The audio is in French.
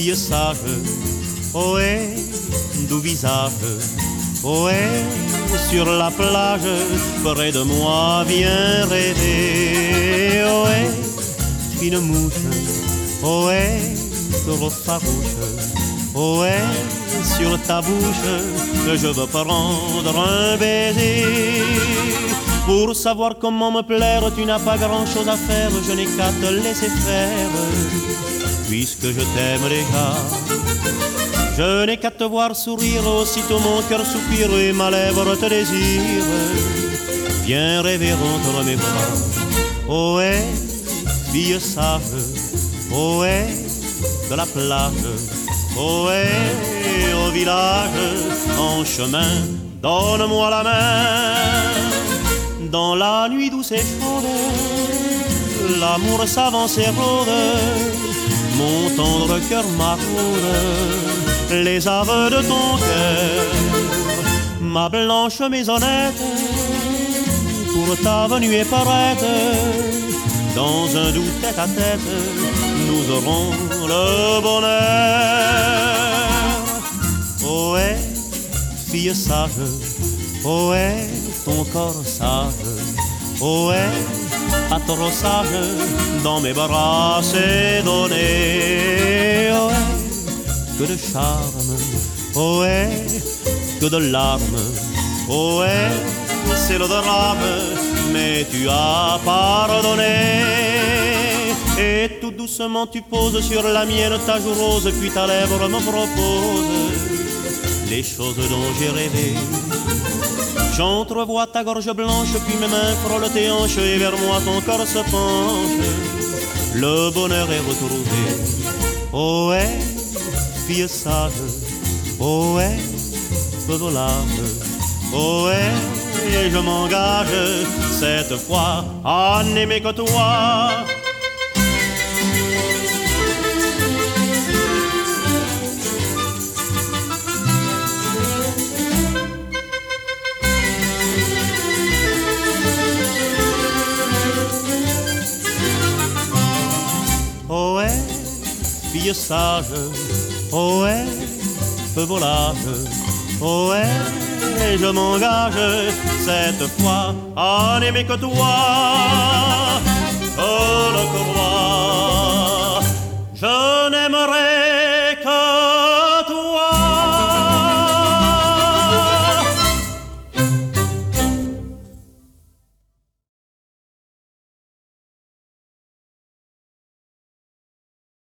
fille sage, ohé, doux visage, ohé, sur la plage, près de moi, viens rêver, ohé, fine mouche, ohé, trop farouche, ohé, sur ta bouche, que je veux prendre un baiser. Pour savoir comment me plaire, tu n'as pas grand-chose à faire, je n'ai qu'à te laisser faire, puisque je t'aime déjà. Je n'ai qu'à te voir sourire, aussitôt mon cœur soupire et ma lèvre te désire. Viens rêver entre mes bras, ohé, fille sage, ohé, de la plage, ohé, au village, en chemin, donne-moi la main. Dans la nuit douce et chaude, l'amour s'avance et rôde, mon tendre cœur m'accorde les aveux de ton cœur. Ma blanche maisonnette, pour ta venue est prête, dans un doux tête-à-tête, nous aurons le bonheur. Ohé, fille sage, ohé, ton corps sage, ohé, pas trop sage, dans mes bras c'est donné. Ohé, que de charme, ohé, que de larmes, ohé, c'est le drame, mais tu as pardonné. Et tout doucement tu poses sur la mienne ta joue rose, puis ta lèvre me propose les choses dont j'ai rêvé. J'entrevois ta gorge blanche, puis mes mains frôlent tes hanches, et vers moi ton corps se penche. Le bonheur est retrouvé. Ohé, fille sage, ohé, peu volage, ohé, et je m'engage cette fois à n'aimer que toi. Ohé, fille sage, ohé, feu volage, ohé, je m'engage cette fois à n'aimer que toi. Je le crois, je